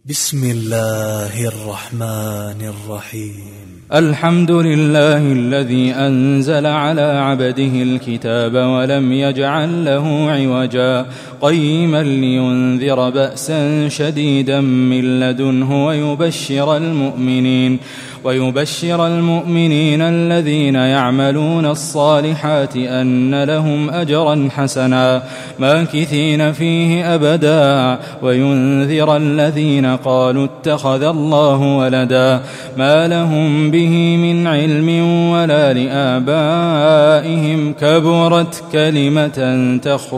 بسم الله الرحمن الرحيم. الحمد لله الذي أنزل على عبده الكتاب ولم يجعل له عوجا قيما لينذر بأسا شديدا من لدنه ويبشر المؤمنين الذين يعملون الصالحات أن لهم أجرا حسنا ماكثين فيه أبدا وينذر الذين قالوا اتخذ الله ولدا ما لهم به من علم ولا لآبائهم كبرت كلمة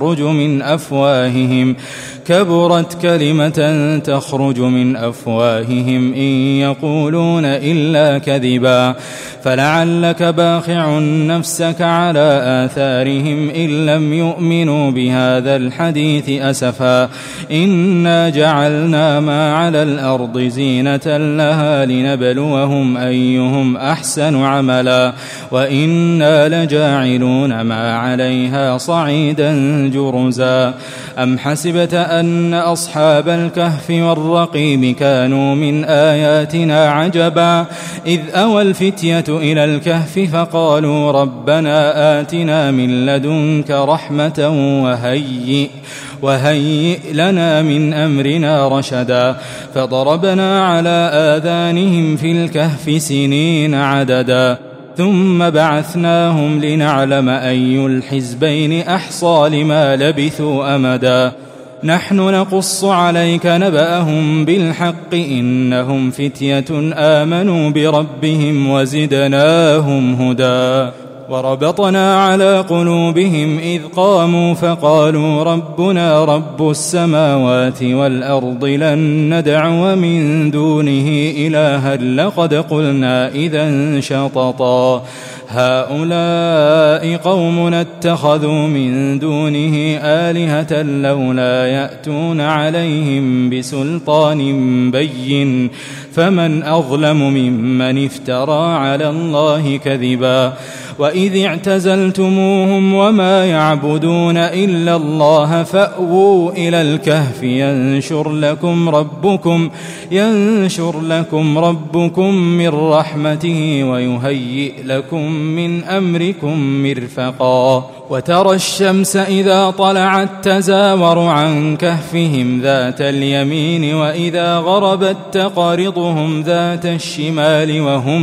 تخرج من أفواههم إن يقولون إلا كذبا فلعلك باخع نفسك على آثارهم إن لم يؤمنوا بهذا الحديث أسفا إنا جعلنا ما على الأرض زينة لها لنبلوهم أيهم أحسن عملا وإنا لجاعلون ما عليها صعيدا جرزا أم حسبت أن أصحاب الكهف والرقيم كانوا من آياتنا عجبا إذ أوى الفتية إلى الكهف فقالوا ربنا آتنا من لدنك رحمة وهيئ لنا من أمرنا رشدا فضربنا على آذانهم في الكهف سنين عددا ثم بعثناهم لنعلم أي الحزبين أحصى لما لبثوا أمدا نحن نقص عليك نبأهم بالحق إنهم فتية آمنوا بربهم وزدناهم هدى وربطنا على قلوبهم إذ قاموا فقالوا ربنا رب السماوات والأرض لن ندعو من دونه إلها لقد قلنا إذا شططا هؤلاء قومنا اتخذوا من دونه آلهة لولا يأتون عليهم بسلطان بين فمن أظلم ممن افترى على الله كذبا وإذ اعتزلتموهم وما يعبدون إلا الله فأووا إلى الكهف ينشر لكم ربكم من رحمته ويهيئ لكم من أمركم مرفقا وترى الشمس إذا طلعت تزاور عن كهفهم ذات اليمين وإذا غربت تقرضهم ذات الشمال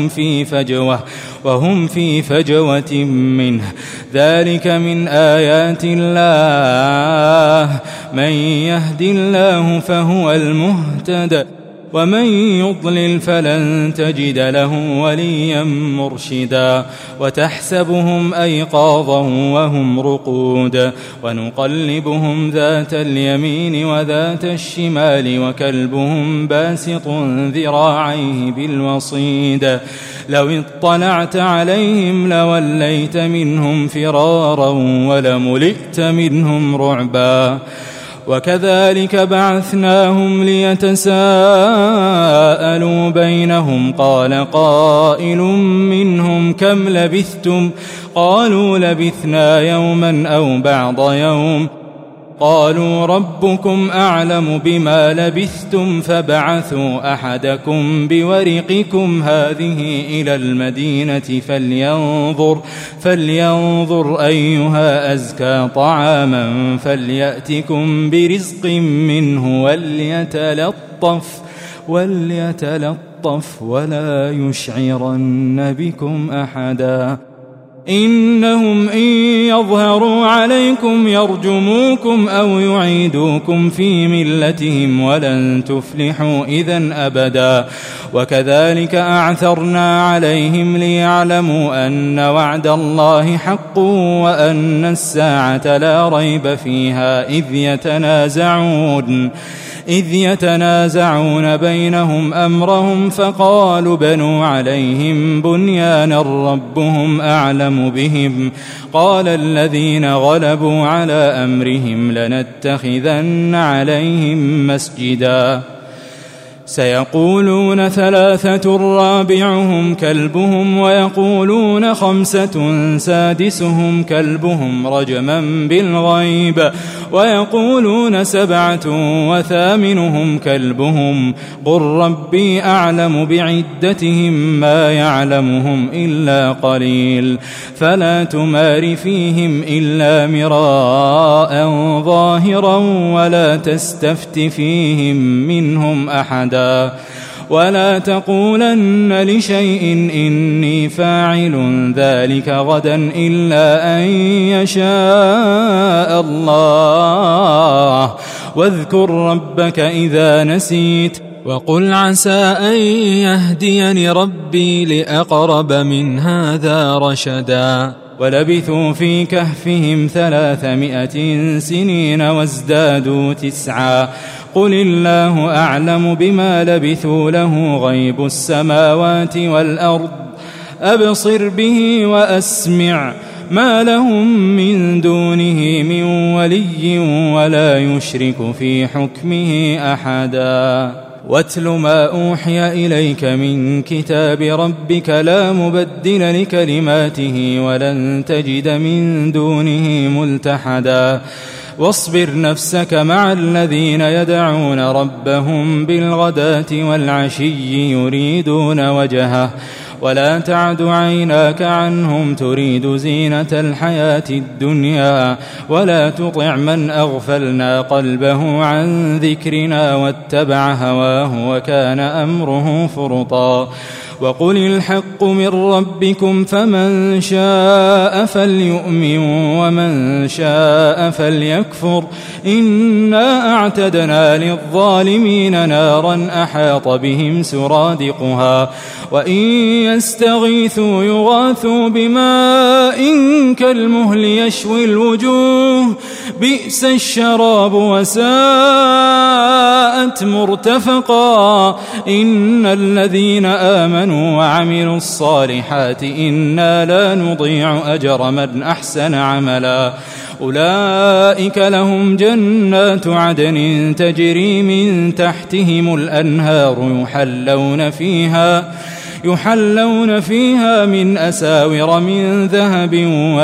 وهم في فجوة منه ذلك من آيات الله من يهد الله فهو المهتد ومن يضلل فلن تجد له وليا مرشدا وتحسبهم أيقاظا وهم رقود ونقلبهم ذات اليمين وذات الشمال وكلبهم باسط ذراعيه بالوصيد لو اطلعت عليهم لوليت منهم فرارا ولملئت منهم رعبا وكذلك بعثناهم ليتساءلوا بينهم قال قائل منهم كم لبثتم قالوا لبثنا يوما أو بعض يوم قالوا ربكم أعلم بما لبثتم فبعثوا أحدكم بورقكم هذه إلى المدينة فلينظر أيها أزكى طعاما فليأتكم برزق منه وليتلطف ولا يشعرن بكم أحدا إنهم إن يظهروا عليكم يرجموكم أو يعيدوكم في ملتهم ولن تفلحوا إذن أبدا وكذلك أعثرنا عليهم ليعلموا أن وعد الله حق وأن الساعة لا ريب فيها إذ يتنازعون بينهم أمرهم فقالوا بنوا عليهم بنيانا ربهم أعلم بهم قال الذين غلبوا على أمرهم لنتخذن عليهم مسجدا سيقولون 3 رابعهم كلبهم ويقولون 5 سادسهم كلبهم رجما بالغيب ويقولون 7 وثامنهم كلبهم قل ربي أعلم بعدتهم ما يعلمهم إلا قليل فلا تمار فيهم إلا مراء ظاهرا ولا تستفت فيهم منهم أحدا ولا تقولن لشيء إني فاعل ذلك غدا إلا أن يشاء الله واذكر ربك إذا نسيت وقل عسى أن يهديني ربي لأقرب من هذا رشدا ولبثوا في كهفهم 300 سنين وازدادوا 9 قل الله أعلم بما لبثوا له غيب السماوات والأرض أبصر به وأسمع ما لهم من دونه من ولي ولا يشرك في حكمه أحدا واتل ما أوحي إليك من كتاب ربك لا مبدل لكلماته ولن تجد من دونه ملتحدا واصبر نفسك مع الذين يدعون ربهم بالغداة والعشي يريدون وجهه ولا تعد عيناك عنهم تريد زينة الحياة الدنيا ولا تطع من أغفلنا قلبه عن ذكرنا واتبع هواه وكان أمره فرطا وقل الحق من ربكم فمن شاء فليؤمن ومن شاء فليكفر إنا أعتدنا للظالمين نارا أحاط بهم سرادقها وإن يستغيثوا يغاثوا بماء كالمهل يشوي الوجوه بئس الشراب وساءت مرتفقا إن الذين آمنوا وعملوا الصالحات إنا لا نضيع أجر من أحسن عملا أولئك لهم جنات عدن تجري من تحتهم الأنهار يحلون فيها من أساور من ذهب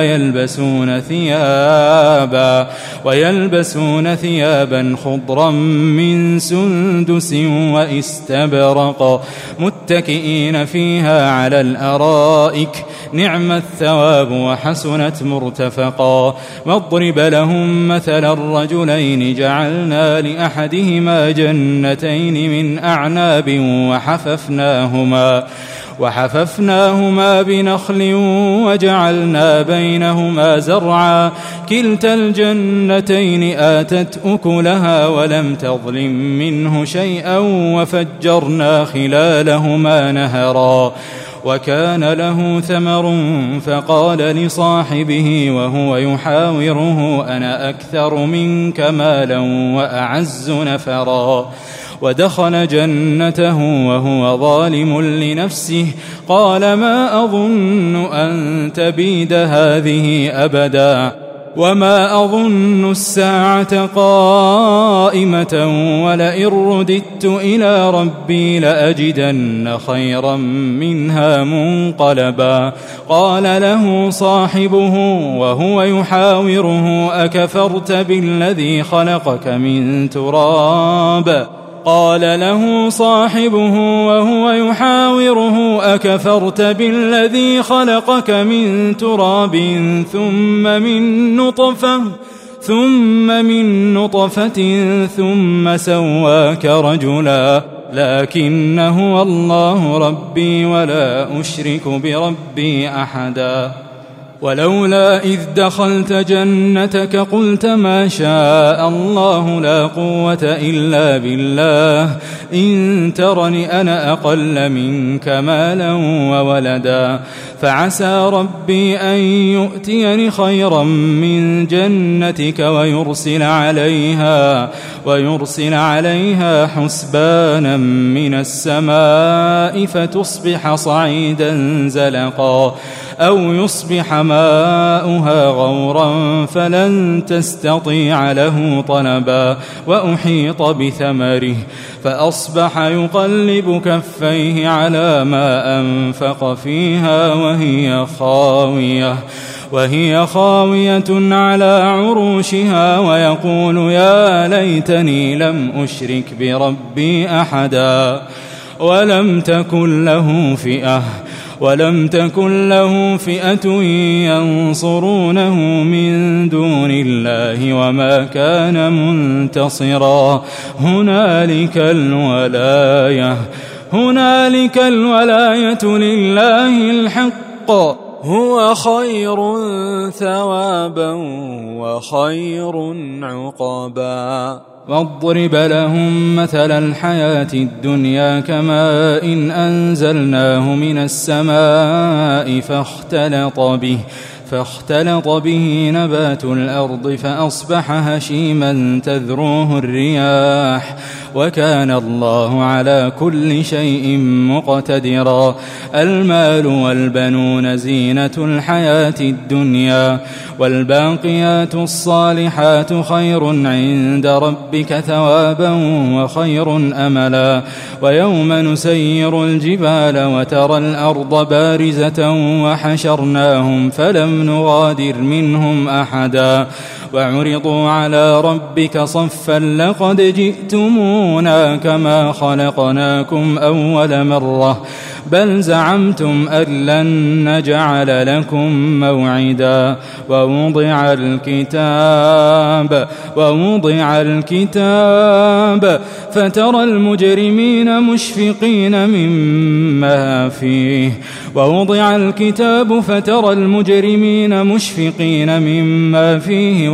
ويلبسون ثيابا خضرا من سندس واستبرق متكئين فيها على الأرائك نعم الثواب وحسنت مرتفقا واضرب لهم مثل الرجلين جعلنا لأحدهما جنتين من أعناب وحففناهما بنخل وجعلنا بينهما زرعا كلتا الجنتين آتت أكلها ولم تظلم منه شيئا وفجرنا خلالهما نهرا وكان له ثمر فقال لصاحبه وهو يحاوره أنا أكثر منك مالا وأعز نفرا ودخل جنته وهو ظالم لنفسه قال ما أظن أن تبيد هذه أبدا وما أظن الساعة قائمة ولئن رددت إلى ربي لأجدن خيرا منها منقلبا قال له صاحبه وهو يحاوره أكفرت بالذي خلقك من تراب ثم من نطفة ثم سواك رجلا لكن هو الله ربي ولا أشرك بربي أحدا ولولا إذ دخلت جنتك قلت ما شاء الله لا قوة إلا بالله إن ترني أنا أقل منك مالا وولدا فعسى ربي أن يؤتيني خيرا من جنتك ويرسل عليها حسبانا من السماء فتصبح صعيدا زلقا أو يصبح ماؤها غورا فلن تستطيع له طلبا وأحيط بثمره فأصبح يقلب كفيه على ما أنفق فيها وهي خاوية على عروشها ويقول يا ليتني لم أشرك بربي أحدا ولم تكن له فئة ينصرونه من دون الله وما كان منتصرا هنالك الولاية لله الحق هو خير ثوابا وخير عقبا واضرب لهم مثل الحياة الدنيا كماء إن أنزلناه من السماء فاختلط به نبات الأرض فأصبح هشيما تذروه الرياح وكان الله على كل شيء مقتدرا المال والبنون زينة الحياة الدنيا والباقيات الصالحات خير عند ربك ثوابا وخير أملا ويوم نسير الجبال وترى الأرض بارزة وحشرناهم فلم نغادر منهم أحدا وعرضوا على ربك صفا لقد جئتمونا كما خلقناكم أول مرة بل زعمتم أن لن نجعل لكم موعدا ووضع الكتاب فترى المجرمين مشفقين مما فيه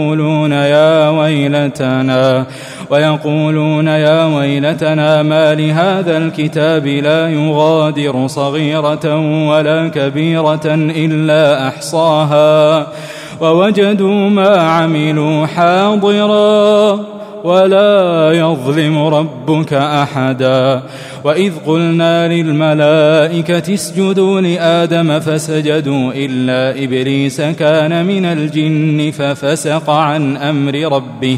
ويقولون يا ويلتنا ما لهذا الكتاب لا يغادر صغيرة ولا كبيرة إلا أحصاها ووجدوا ما عملوا حاضرا ولا يظلم ربك أحدا وإذ قلنا للملائكة اسجدوا لآدم فسجدوا إلا إبليس كان من الجن ففسق عن أمر ربه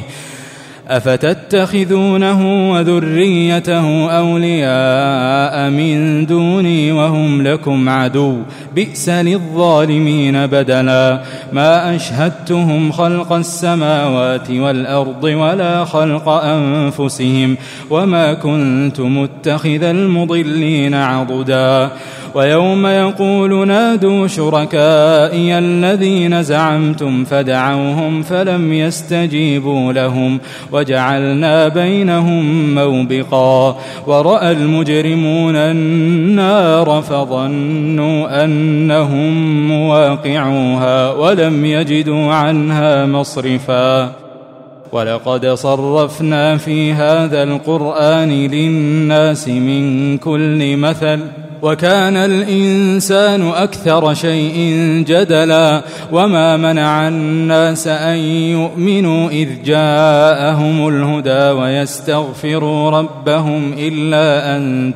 أفتتخذونه وذريته أولياء من دوني وهم لكم عدو بئس للظالمين بدلا ما أشهدتهم خلق السماوات والأرض ولا خلق أنفسهم وما كنت متخذ المضلين عضدا ويوم يقول نادوا شركائي الذين زعمتم فدعوهم فلم يستجيبوا لهم وجعلنا بينهم موبقا ورأى المجرمون النار فظنوا أنهم مواقعوها ولم يجدوا عنها مصرفا ولقد صرفنا في هذا القرآن للناس من كل مثل وكان الإنسان أكثر شيء جدلا وما منع الناس أن يؤمنوا إذ جاءهم الهدى ويستغفروا ربهم إلا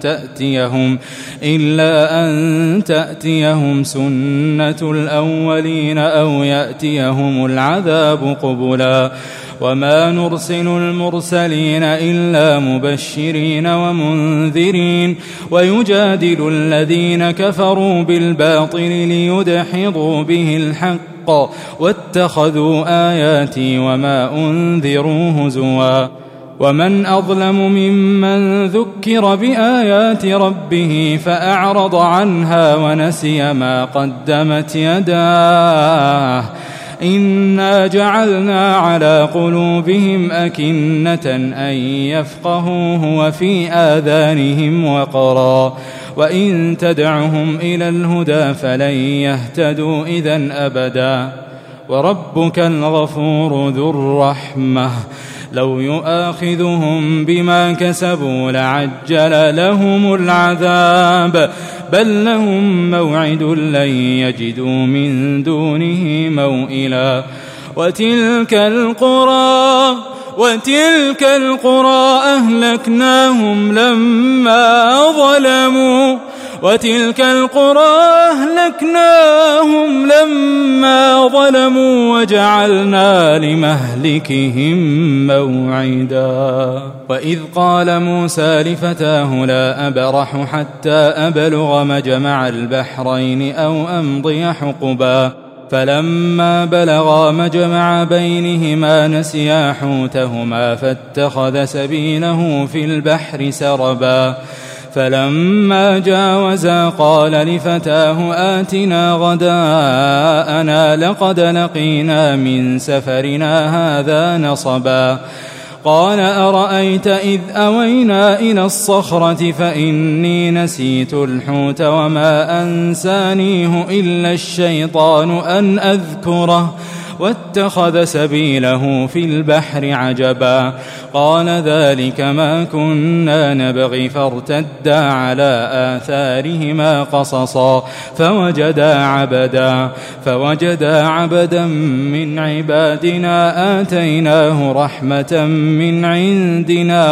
أن تأتيهم سنة الأولين أو يأتيهم العذاب قبلا وما نرسل المرسلين إلا مبشرين ومنذرين ويجادل الذين كفروا بالباطل ليدحضوا به الحق واتخذوا آياتي وما أنذروا هزوا ومن أظلم ممن ذكر بآيات ربه فأعرض عنها ونسي ما قدمت يداه إنا جعلنا على قلوبهم أكنة أن يفقهوه وفي آذانهم وقرا وإن تدعهم إلى الهدى فلن يهتدوا إذن أبدا وربك الغفور ذو الرحمة لو يؤاخذهم بما كسبوا لعجل لهم العذاب بل لهم موعد لن يجدوا من دونه موئلا وتلك القرى أهلكناهم لما ظلموا وتلك القرى أهلكناهم لما ظلموا وجعلنا لمهلكهم موعدا. وإذ قال موسى لفتاه لا أبرح حتى أبلغ مجمع البحرين أو أمضي حقبا فلما بلغا مجمع بينهما نسيا حوتهما فاتخذ سبيله في البحر سربا فلما جاوزا قال لفتاه آتنا غداءنا لقد لقينا من سفرنا هذا نصبا قال أرأيت إذ أوينا إلى الصخرة فإني نسيت الحوت وما أنسانيه إلا الشيطان أن أذكره واتخذ سبيله في البحر عجبا قال ذلك ما كنا نبغي فارتدا على آثارهما قصصا فوجدا عبدا من عبادنا آتيناه رحمة من عندنا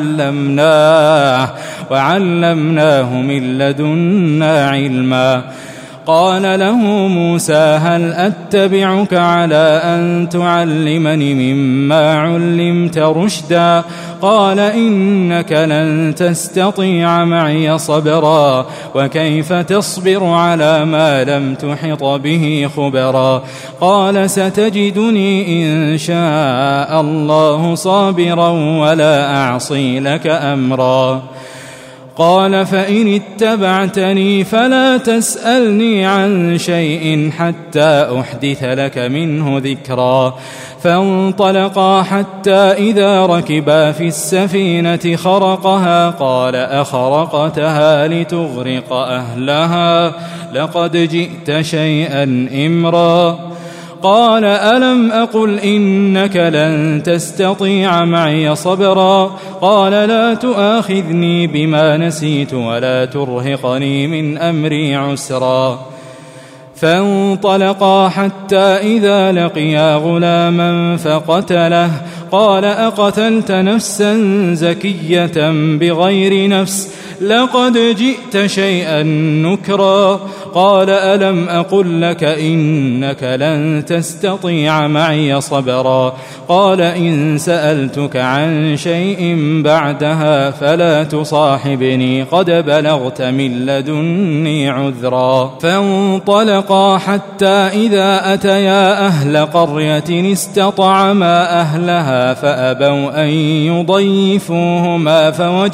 وعلمناه من لدنا علما قال له موسى هل أتبعك على أن تعلمني مما علمت رشدا قال إنك لن تستطيع معي صبرا وكيف تصبر على ما لم تحط به خبرا قال ستجدني إن شاء الله صابرا ولا أعصي لك أمرا قال فإن اتبعتني فلا تسألني عن شيء حتى أحدث لك منه ذكرا فانطلقا حتى إذا ركبا في السفينة خرقها قال أخرقتها لتغرق أهلها لقد جئت شيئا إمرا قال ألم أقل إنك لن تستطيع معي صبرا قال لا تؤاخذني بما نسيت ولا ترهقني من أمري عسرا فانطلقا حتى إذا لقيا غلاما فقتله قال أقتلت نفسا زكية بغير نفس لقد جئت شيئا نكرا قال ألم أقل لك إنك لن تستطيع معي صبرا قال إن سألتك عن شيء بعدها فلا تصاحبني قد بلغت من لدني عذرا فانطلقا حتى إذا أتيا أهل قرية استطعما أهلها فأبوا أن يضيفوهما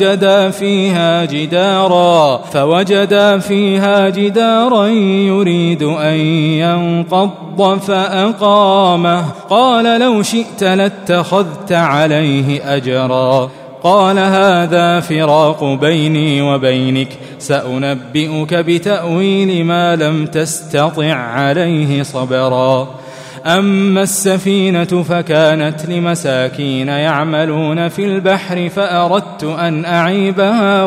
فوجدا فيها جدارا يريد أن ينقض فأقامه قال لو شئت لاتخذت عليه أجرا قال هذا فراق بيني وبينك سأنبئك بتأويل ما لم تستطع عليه صبرا أما السفينة فكانت لمساكين يعملون في البحر فأردت أن أعيبها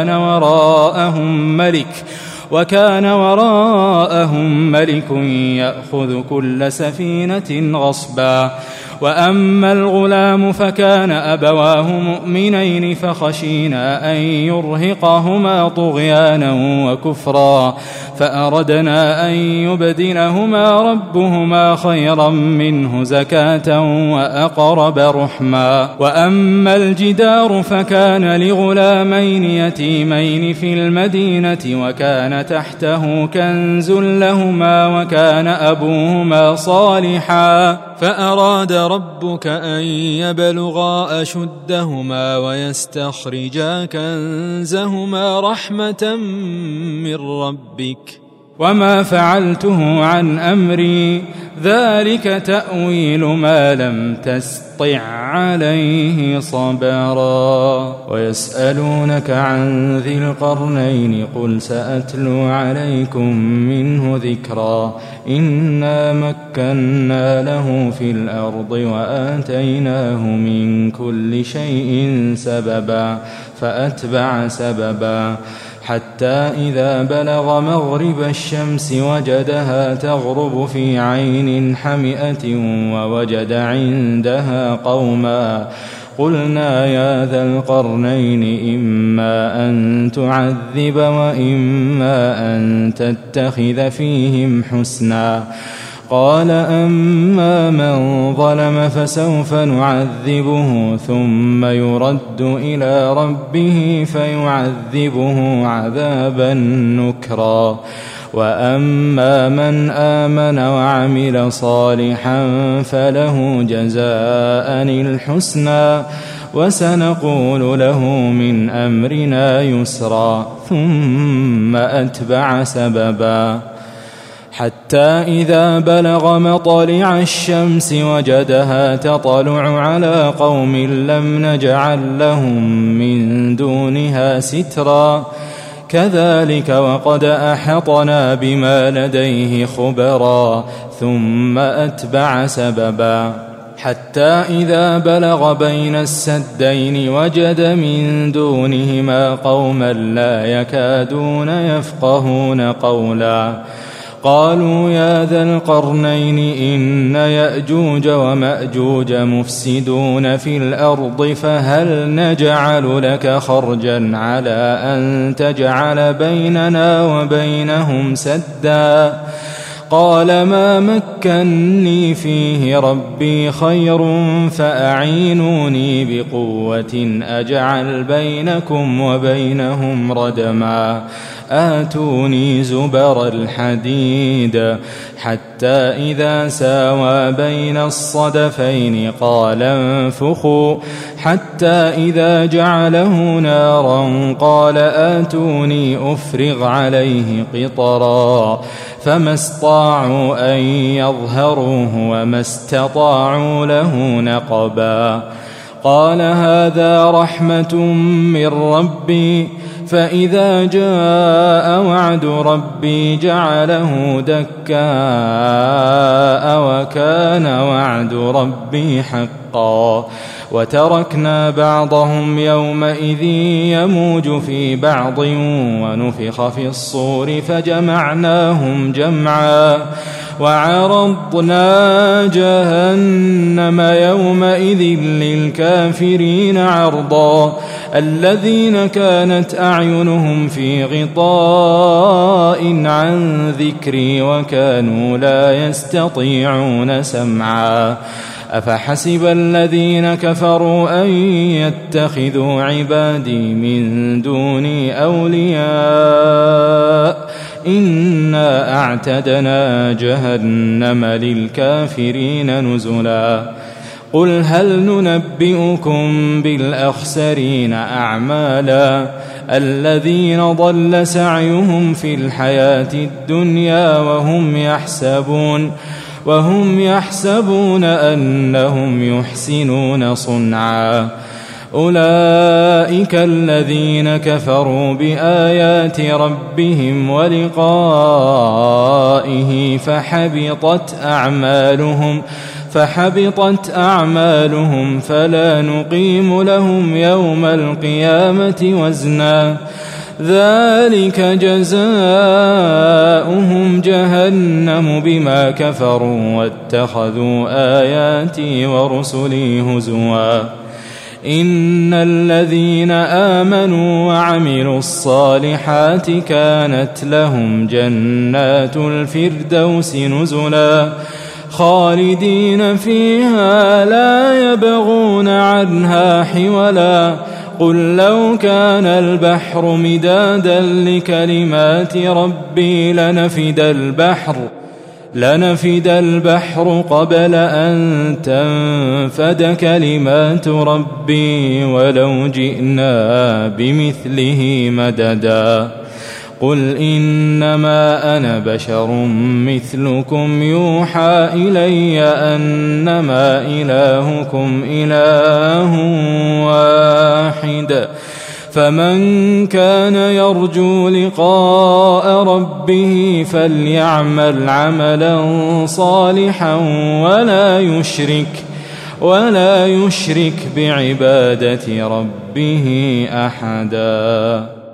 وكان وراءهم ملك يأخذ كل سفينة غصبا وأما الغلام فكان أبواه مؤمنين فخشينا أن يرهقهما طغيانا وكفرا فأردنا أن يبدلهما ربهما خيرا منه زكاة وأقرب رحما وأما الجدار فكان لغلامين يتيمين في المدينة وكان تحته كنز لهما وكان أبوهما صالحا فأراد ربك أن يبلغا أشدهما ويستخرجا كنزهما رحمة من ربك وما فعلته عن أمري ذلك تأويل ما لم تستطع عليه صبرا ويسألونك عن ذي القرنين قل سأتلو عليكم منه ذكرا إنا مكنا له في الأرض وآتيناه من كل شيء سببا فأتبع سببا حتى إذا بلغ مغرب الشمس وجدها تغرب في عين حمئة ووجد عندها قلنا يا ذا القرنين إما أن تعذب وإما أن تتخذ فيهم حسنا قال أما من ظلم فسوف نعذبه ثم يرد إلى ربه فيعذبه عذابا نكرا وأما من آمن وعمل صالحا فله جزاء الحسنى وسنقول له من أمرنا يسرا ثم أتبع سببا حتى إذا بلغ مطلع الشمس وجدها تطلع على قوم لم نجعل لهم من دونها سترا كذلك وقد أحطنا بما لديه خبرا ثم أتبع سببا حتى إذا بلغ بين السدين وجد من دونهما قوما لا يكادون يفقهون قولا قالوا يا ذا القرنين إن يأجوج ومأجوج مفسدون في الأرض فهل نجعل لك خرجا على أن تجعل بيننا وبينهم سدا قال ما مكني فيه ربي خير فأعينوني بقوة أجعل بينكم وبينهم ردما آتوني زبر الحديد حتى إذا ساوى بين الصدفين قال انفخوا حتى إذا جعله نارا قال آتوني أفرغ عليه قطرا فما استطاعوا أن يظهروه وما استطاعوا له نقبا قال هذا رحمة من ربي فإذا جاء وعد ربي جعله دكاء وكان وعد ربي حقا وتركنا بعضهم يومئذ يموج في بعض ونفخ في الصور فجمعناهم جمعا وعرضنا جهنم يومئذ للكافرين عرضا الذين كانت أعينهم في غطاء عن ذكري وكانوا لا يستطيعون سمعا أفحسب الذين كفروا أن يتخذوا عبادي من دوني أولياء إنا أعتدنا جهنم للكافرين نزلا قل هل ننبئكم بالأخسرين أعمالا الذين ضل سعيهم في الحياة الدنيا وهم يحسبون أنهم يحسنون صنعا أولئك الذين كفروا بآيات ربهم ولقائه فحبطت أعمالهم فلا نقيم لهم يوم القيامة وزنا ذلك جزاؤهم جهنم بما كفروا واتخذوا آياتي ورسلي هزوا إن الذين آمنوا وعملوا الصالحات كانت لهم جنات الفردوس نزلا خالدين فيها لا يبغون عنها حولا قل لو كان البحر مدادا لكلمات ربي لنفد البحر قبل أن تنفد كلمات ربي ولو جئنا بمثله مددا قل إنما أنا بشر مثلكم يوحى إلي أنما إلهكم إله واحد فمن كان يرجو لقاء ربه فليعمل عملا صالحا ولا يشرك بعبادة ربه أحدا.